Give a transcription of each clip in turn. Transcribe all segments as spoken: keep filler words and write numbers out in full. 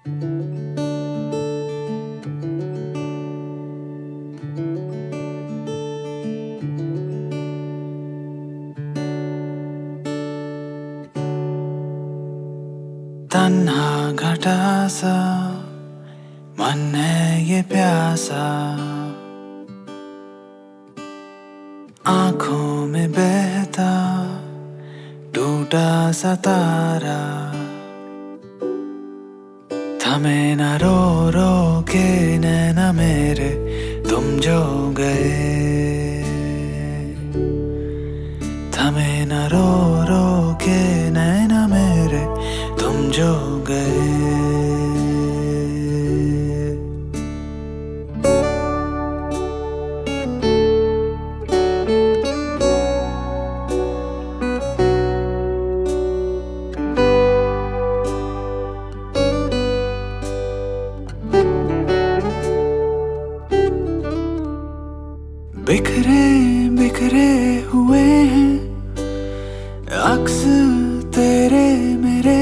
तन्हा घटा सा मन है ये प्यासा, आंखों में बहता टूटा सा तारा, थमे न रो रो के नैना मेरे तुम जो गए, थमे न रो रो के नैना मेरे तुम जो गए। बिखरे बिखरे हुए हैं अक्स तेरे मेरे,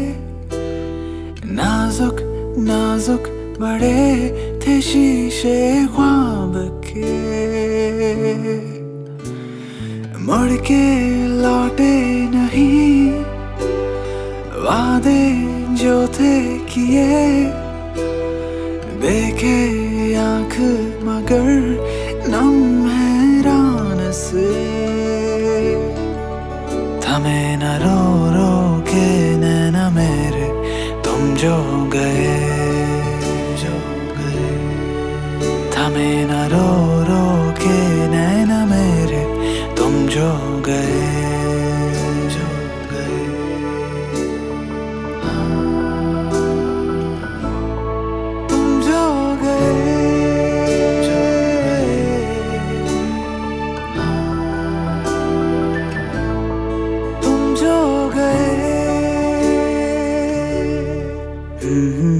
नाजुक नाजुक बड़े थे शीशे ख्वाब के, मुड़ के लौटे नहीं वादे जो थे किए, देखे आंख मगर नम हैरान से, थमे न रो रो के नैना मेरे तुम जो गए, जो गए, थमे न रो रो के नैना मेरे तुम जो गए, जो गए। तुम जो गए, जो गए, तुम जो गए।